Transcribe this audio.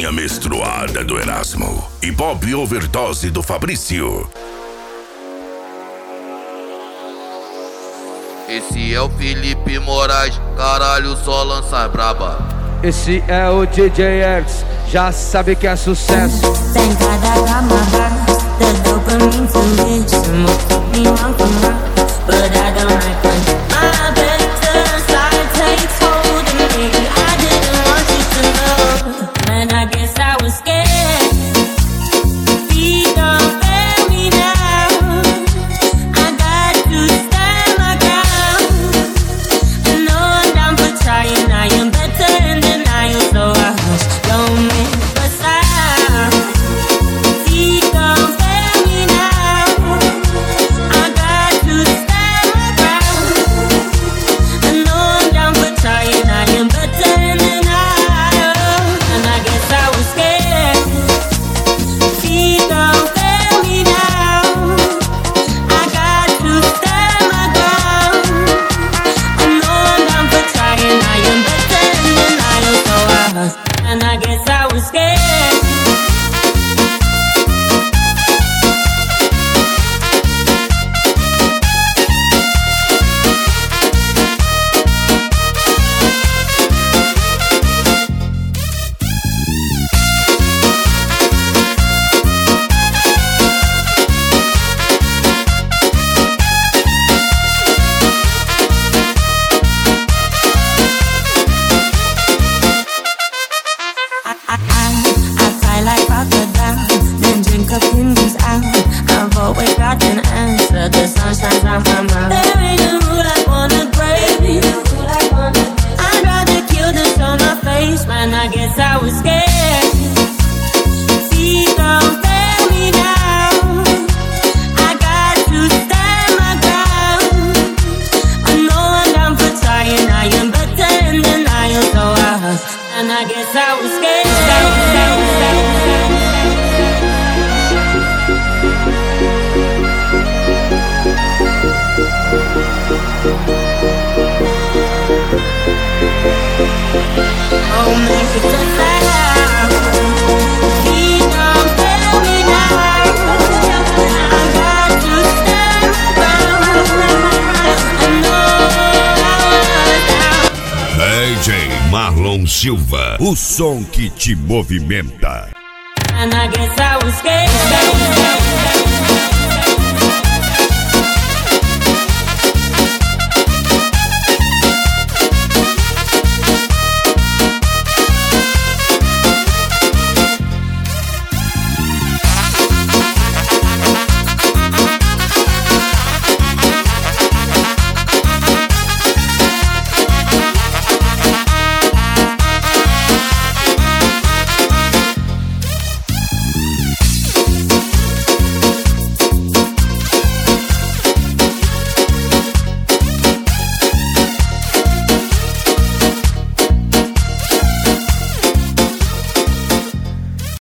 Rainha Menstruada do Erasmo e Pop Overdose do Fabrício. Esse é o Felipe Moraes, caralho, só lança braba. Esse é o DJ X, já sabe que é sucesso. Tem cada gama, the dopamine to reach me on from but I don't like when my better side takes hold of me. I didn't want you to know, and I guess I was scared. Please don't fail me now. I got to stand my ground. I know I'm down for trying. I am better in denial, so I hush. Don't make a sound. Please don't fail me now. I got to stand my ground. I know I'm down for trying. I am better in denial, and I guess I was scared. Please don't fail me now. I got to stand my ground. I know I'm down for trying. I am better in denial, so I hush, and I guess I was scared. I cry like crocodile, then drink up Hindu's out. I've always got an answer, the sun shines on my mind. There ain't a rule I wanna break. I'd rather kill than show my face, man, I guess I was scared. Please don't fail me now. I got to stand my ground. I know I'm down for trying. I am better in denial, so I hush, and I guess I was scared. Oh, make it a sound. Please don't fail me now. I got to stand my ground. I know I was down. DJ Marlon Silva, o som que te movimenta. And I guess I was scared.